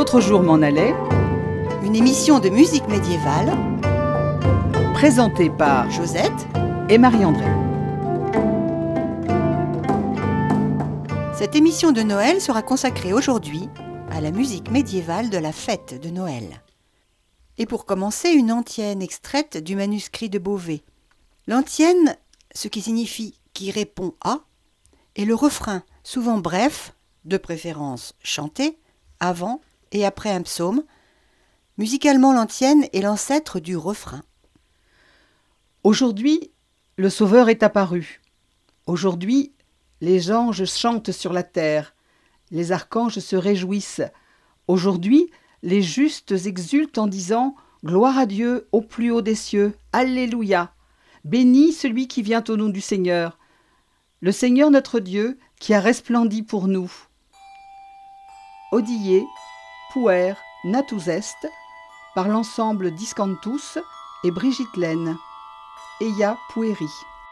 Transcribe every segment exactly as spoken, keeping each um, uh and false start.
autre jour m'en allait, une émission de musique médiévale présentée par Josette et Marie-André. Cette émission de Noël sera consacrée aujourd'hui à la musique médiévale de la fête de Noël. Et pour commencer, une antienne extraite du manuscrit de Beauvais. L'antienne, ce qui signifie « qui répond à », est le refrain, souvent bref, de préférence chanté, avant et après un psaume. Musicalement, l'antienne est l'ancêtre du refrain. Aujourd'hui, le Sauveur est apparu. Aujourd'hui, les anges chantent sur la terre. Les archanges se réjouissent. Aujourd'hui, les justes exultent en disant « Gloire à Dieu au plus haut des cieux, Alléluia ! Béni celui qui vient au nom du Seigneur, le Seigneur notre Dieu qui a resplendi pour nous. » Odillé, Puer, Natus Est, par l'ensemble Discantus et Brigitte Laine. Eia Pueri.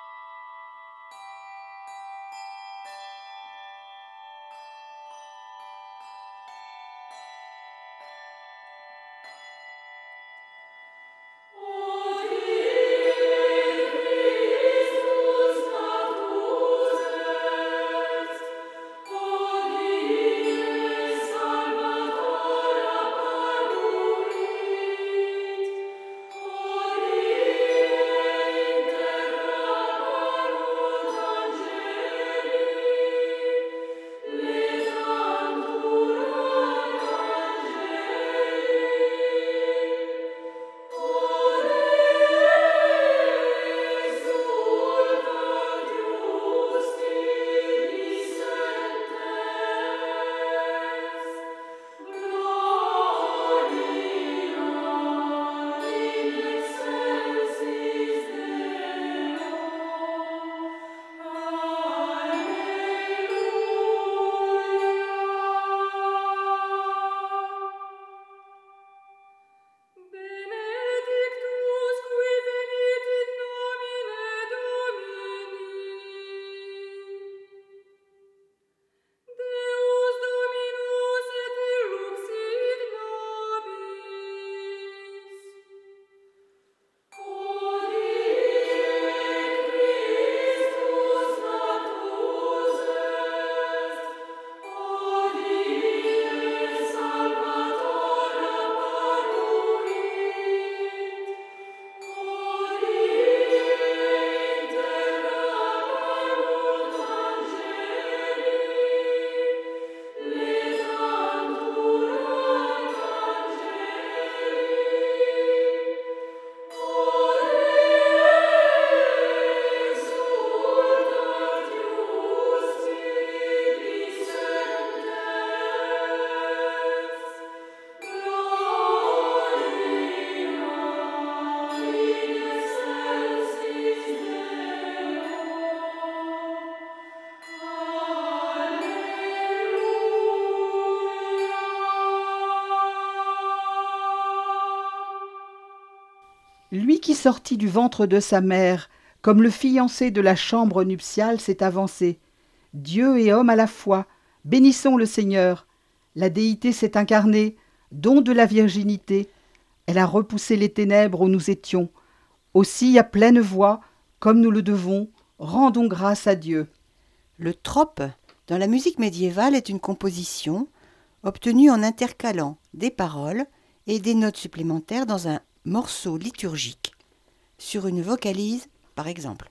Lui qui sortit du ventre de sa mère, comme le fiancé de la chambre nuptiale, s'est avancé. Dieu et homme à la fois, bénissons le Seigneur. La déité s'est incarnée, don de la virginité. Elle a repoussé les ténèbres où nous étions. Aussi, à pleine voix, comme nous le devons, rendons grâce à Dieu. Le trope, dans la musique médiévale, est une composition obtenue en intercalant des paroles et des notes supplémentaires dans un morceau liturgique, sur une vocalise par exemple.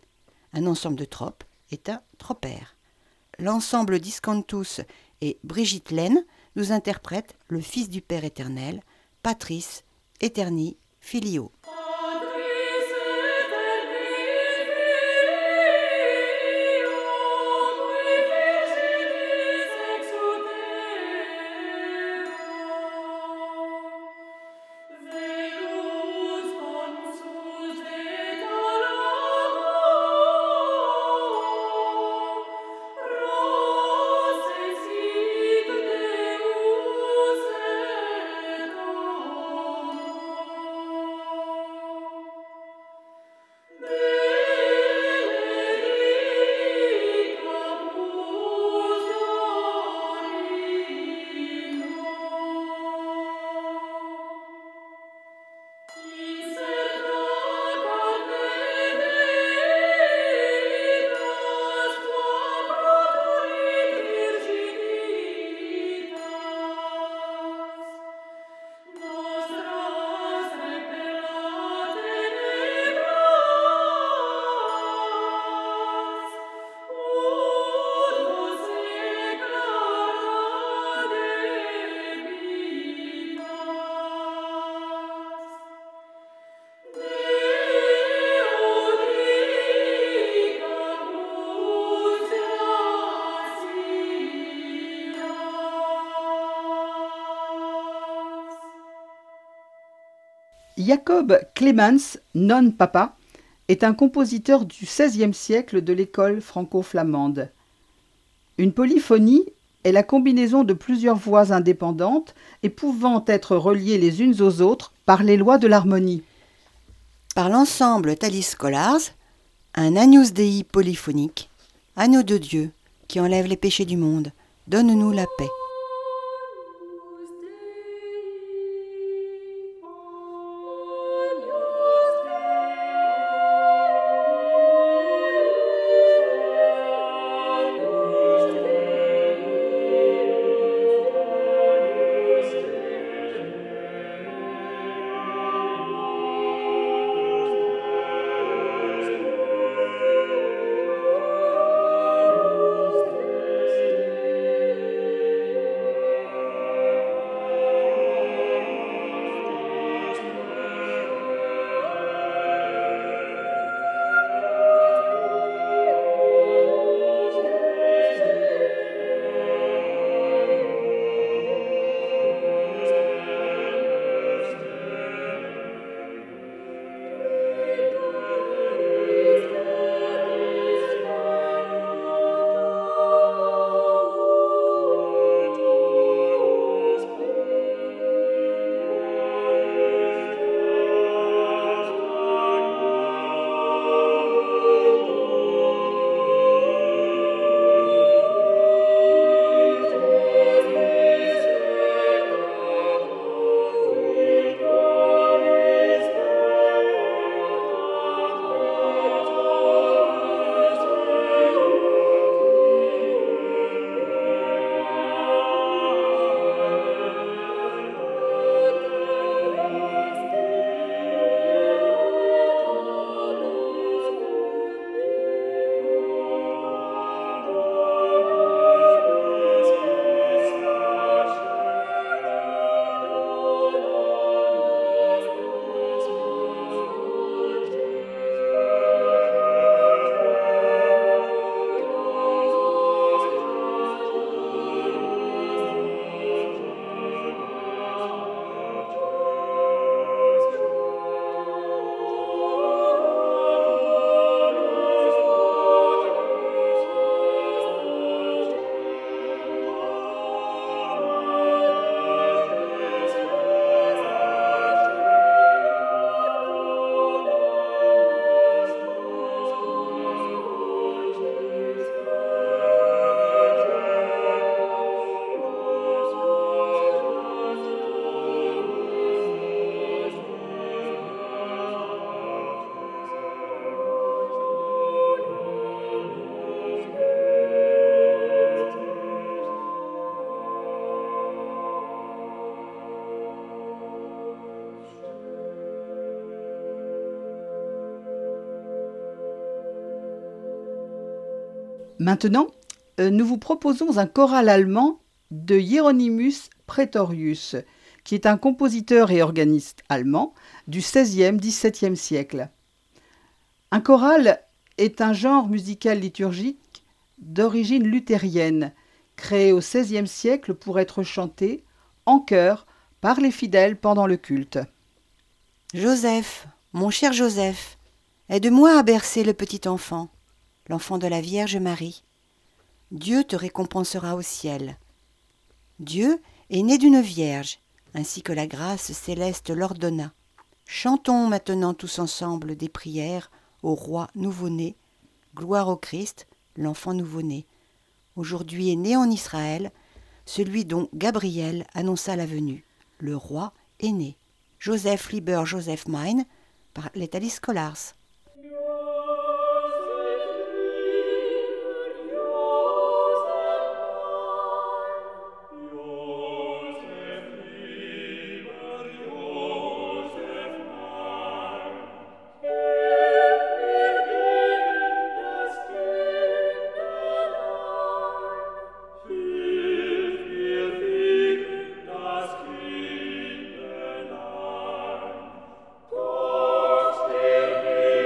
Un ensemble de tropes est un tropère. L'ensemble Discantus et Brigitte Laine nous interprètent le Fils du Père éternel, Patris Aeterni Filio. Oh Jacob Clemens, non papa, est un compositeur du seizième siècle de l'école franco-flamande. Une polyphonie est la combinaison de plusieurs voix indépendantes et pouvant être reliées les unes aux autres par les lois de l'harmonie. Par l'ensemble Thalis Scholars, un Agnus Dei polyphonique, Agneau de Dieu, qui enlève les péchés du monde, donne-nous la paix. Maintenant, euh, nous vous proposons un choral allemand de Hieronymus Praetorius, qui est un compositeur et organiste allemand du seizième dix-septième siècle. Un choral est un genre musical liturgique d'origine luthérienne, créé au seizième siècle pour être chanté en chœur par les fidèles pendant le culte. Joseph, mon cher Joseph, aide-moi à bercer le petit enfant, l'enfant de la Vierge Marie. Dieu te récompensera au ciel. Dieu est né d'une vierge, ainsi que la grâce céleste l'ordonna. Chantons maintenant tous ensemble des prières au roi nouveau-né. Gloire au Christ, l'enfant nouveau-né. Aujourd'hui est né en Israël celui dont Gabriel annonça la venue. Le roi est né. Joseph Lieber Joseph Mein par les Thalis Scholars. Gott, der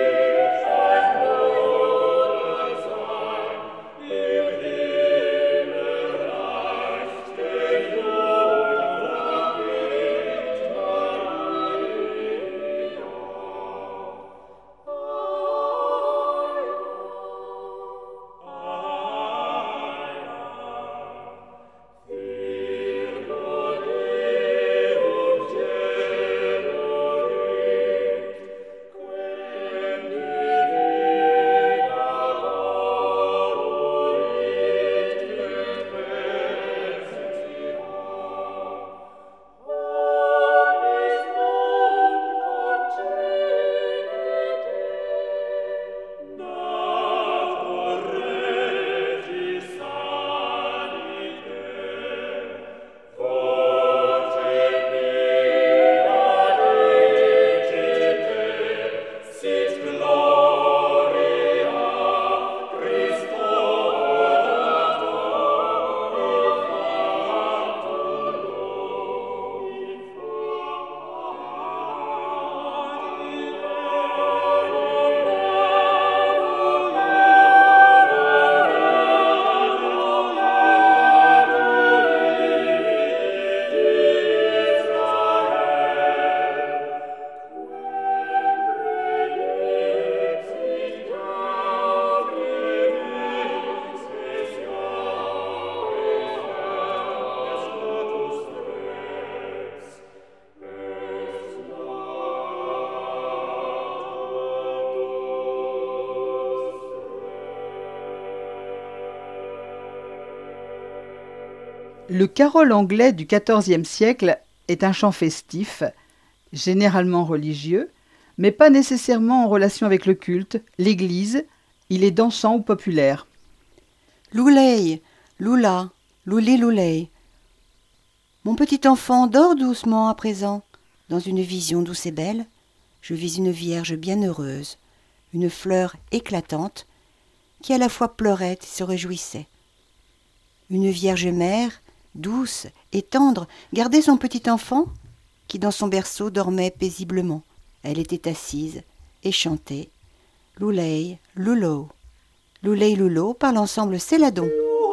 Le carole anglais du quatorzième siècle est un chant festif, généralement religieux, mais pas nécessairement en relation avec le culte, l'église. Il est dansant ou populaire. Louley, loula, loulé louley. Mon petit enfant dort doucement à présent. Dans une vision douce et belle, je vis une vierge bienheureuse, une fleur éclatante, qui à la fois pleurait et se réjouissait. Une vierge mère, douce et tendre, gardait son petit enfant, qui dans son berceau dormait paisiblement. Elle était assise et chantait « Louley, loulo ». Louley, loulo par l'ensemble Céladon.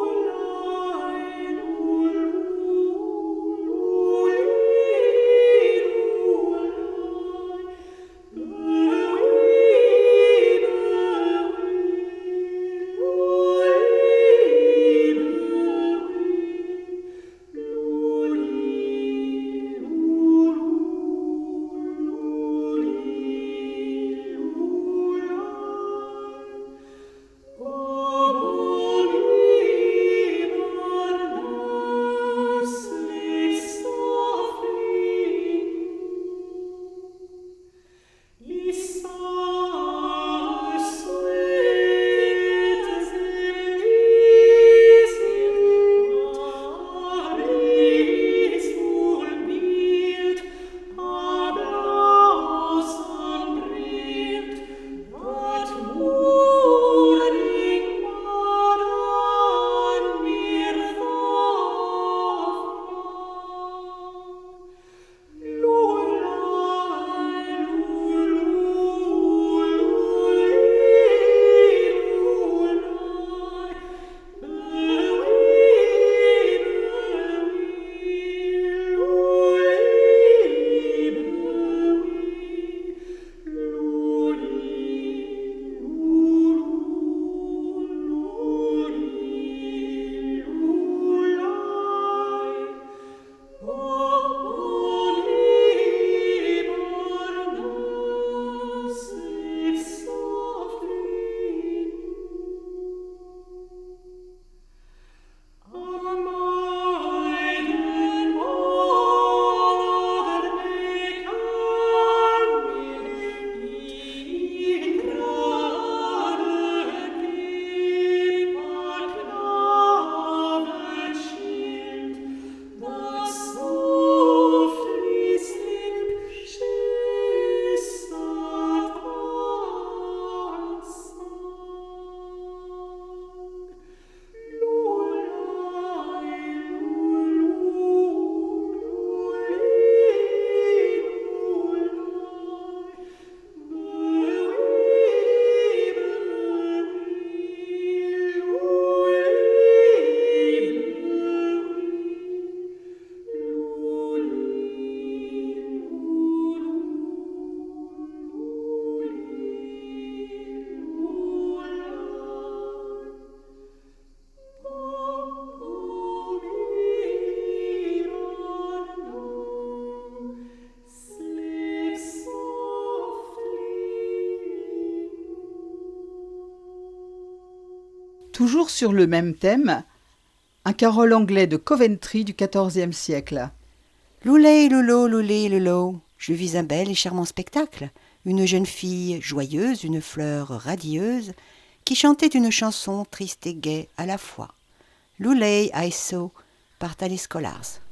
Toujours sur le même thème, un carole anglais de Coventry du quatorzième siècle. Louley, loulo, loulé, loulo. Je vis un bel et charmant spectacle. Une jeune fille joyeuse, une fleur radieuse, qui chantait une chanson triste et gaie à la fois. Louley, I saw, par Thalie Scholars.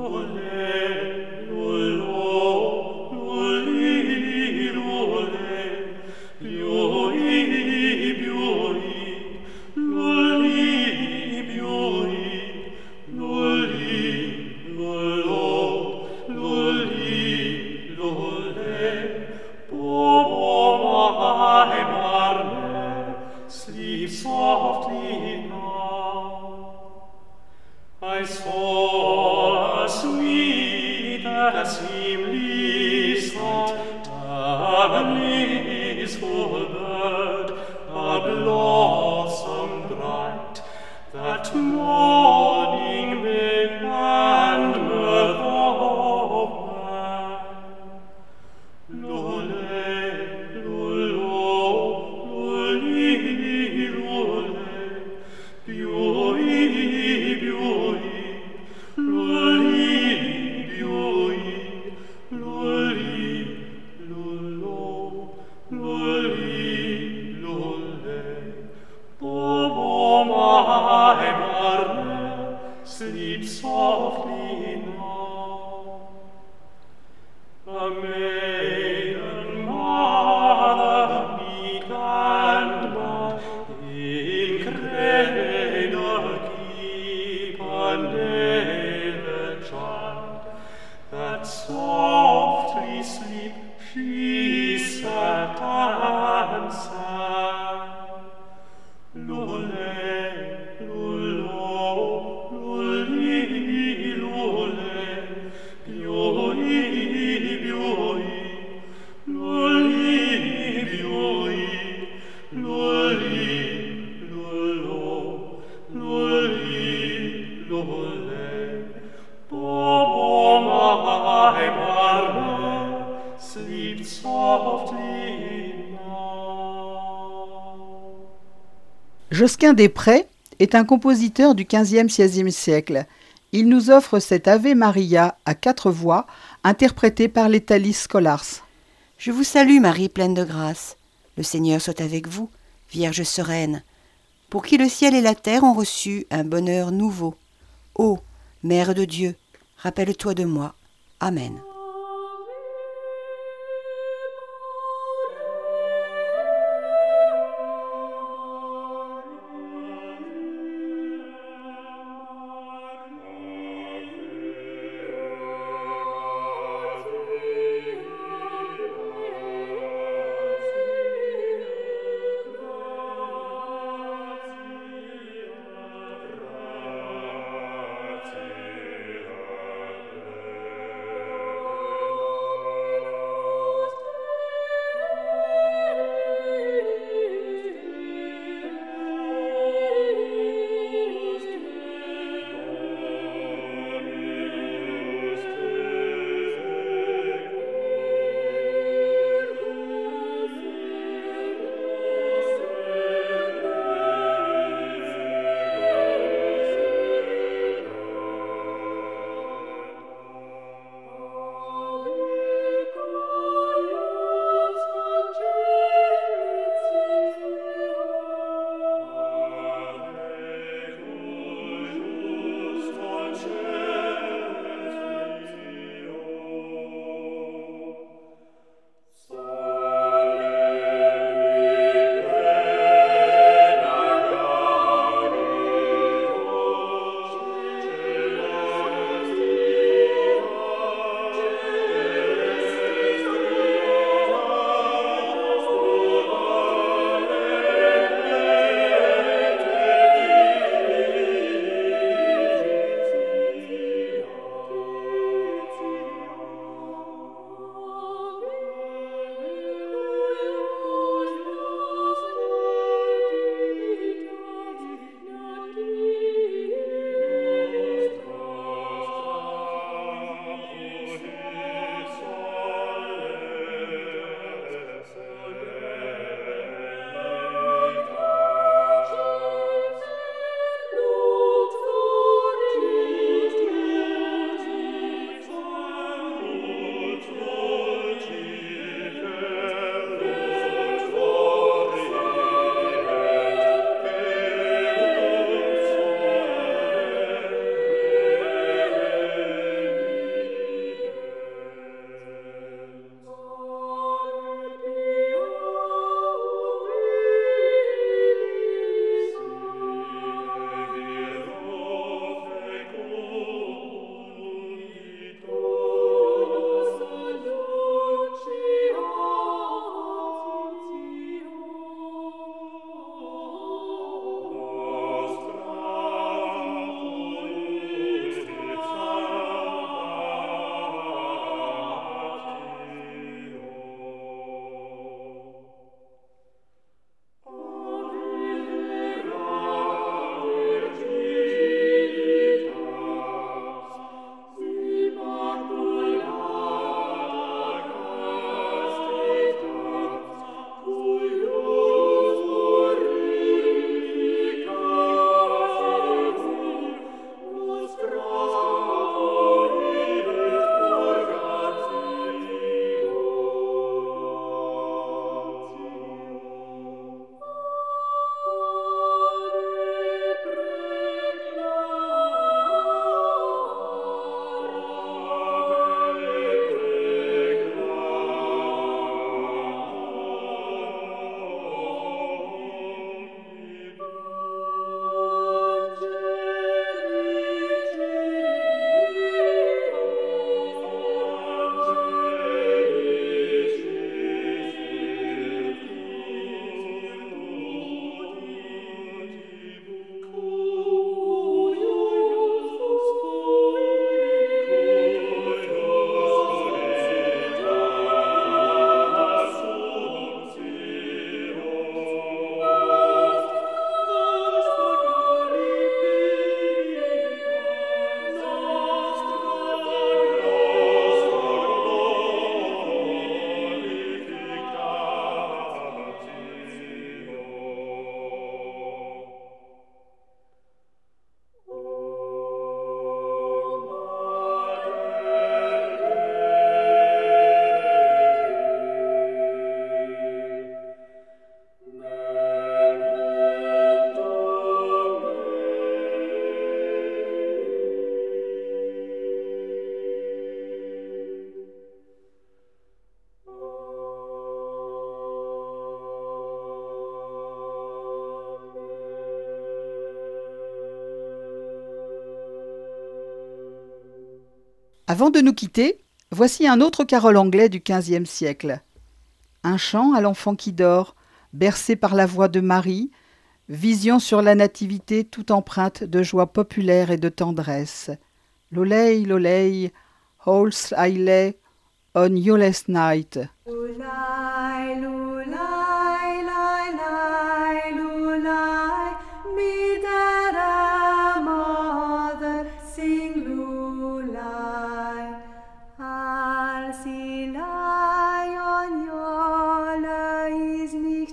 Louley, loulo, louli, louley, bioi, bioi, louli, bioi, louli, loulo, louli, louley, bobo, my marble, sleep softly now. I saw a sweet, a seemly sight, a blissful bird, a blossom bright, that morning make and mirth of man. Louley, loulo, louli, louley, bioi, bioi, Barne, sleep softly now. A maiden mother, meek and mild, in cradle keep a naked child, that softly sleep she sat and sang. Lule, lulo, luli, lule, bioi, bioi, luli, bioi, luli, lulo, luli, lule. Bobo, my Barne, sleep softly now. Josquin des Prés est un compositeur du quinzième-seizième siècle. Il nous offre cet Ave Maria à quatre voix, interprété par les Thalis Scholars. Je vous salue, Marie pleine de grâce. Le Seigneur soit avec vous, Vierge sereine, pour qui le ciel et la terre ont reçu un bonheur nouveau. Ô Mère de Dieu, rappelle-toi de moi. Amen. Avant de nous quitter, voici un autre carol anglais du quinzième siècle. Un chant à l'enfant qui dort, bercé par la voix de Marie, vision sur la nativité toute empreinte de joie populaire et de tendresse. Lolei, lolei, holst I lay on yolest night. Lulai, lulai, lai, lai, lulai, me dera mother sing lulai. Als sie on jolle is nicht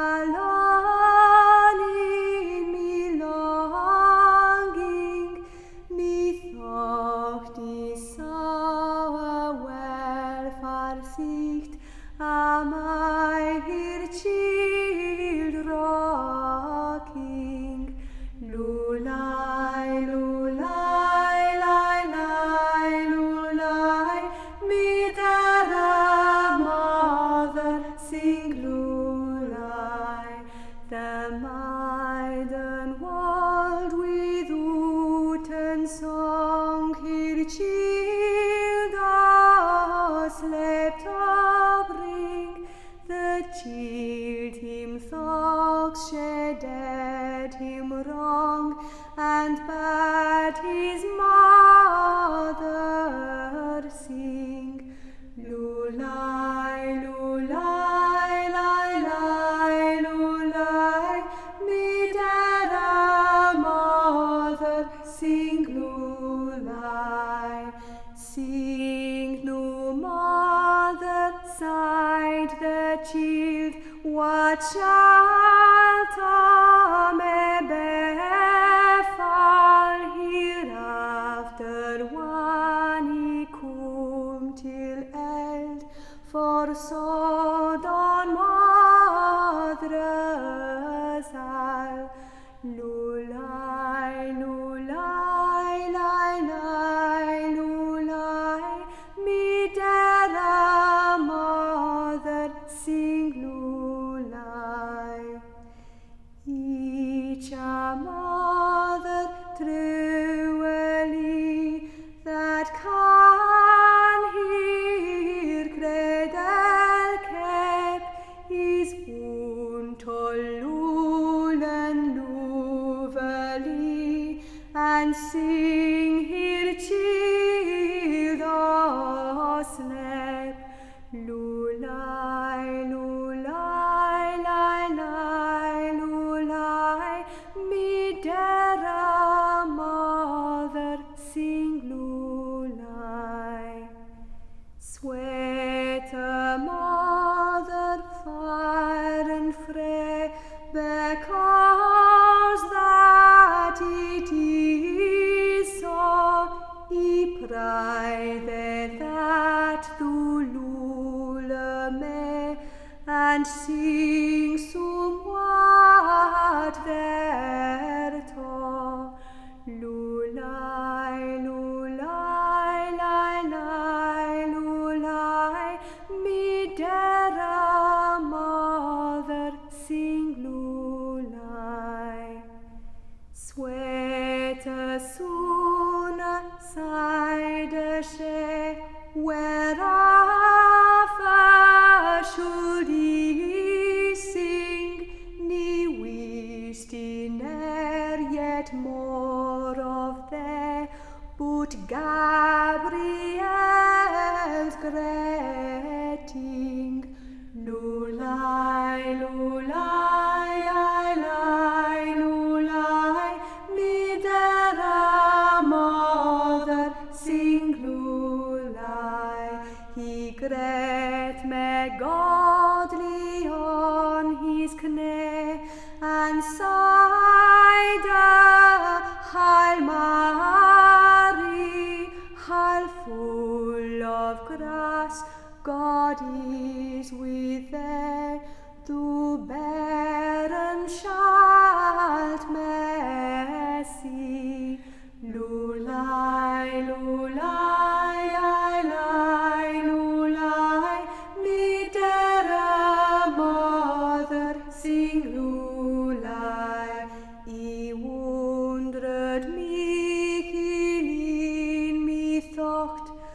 alone in me longing, me thought die sauer well versicht am I hear child rocking. Lulai, lulai, lai, lai, lulai, me dera mother sing lulai. The maiden world with uten song her child slept bring. The child him thoughts shed him wrong, and bade his mother sing. Lulai, lulai, lai, lai, lulai, me dera mother sing lulai. Sing no mother, sighed the child, what shalt thou me befall hereafter when he come till eld, for so don mother's all. Lulai, lulai, lai, lai, lulai, me dera mother sing lulai. Each a mother truly that can hear cradle keep is unto lulen luvely, and sing her child asleep. Lulai, lulai, lai, lai, lulai, me dera mother sing lulai. Sweet mother far and free, because that it is so, I pray thee that thou lule me, and sing somewhat thereto. Lulai, lulai, lai, lai, lulai, me dera mother sing lulai. Sweet soon side she, whereof should he sing, ne wist he ne'er yet more of thee, but Gabriel's greeting. Lulai, lulai, lai, lai, lulai, me dera mother sing lulai. He greet me godly on his knee, and sighed, Hail Mary, hail full of grace, God is with thee, thou barren shalt me see. Lulai, lulai, lai, lai, lulai, me dera mother sing lulai. I wondered me in me thought,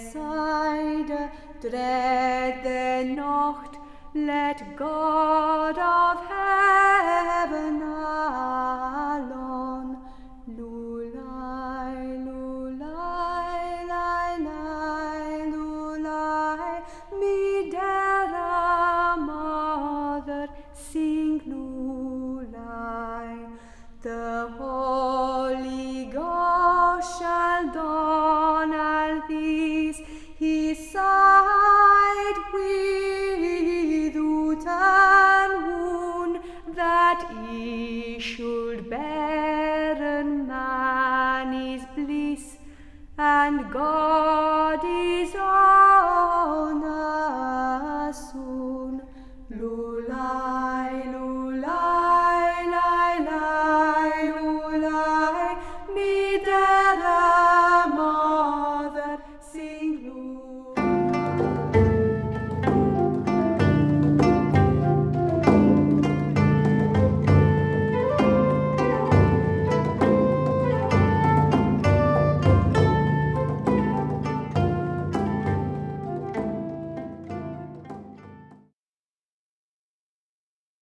Seide, dread the Nacht, let God of heaven alone. Lulai, lulai, lai, lai, lulai, me dear mother, sing lulai. The Holy Ghost shall dawn all these, his side without wound, that he should barren man is bliss, and God is on us soon.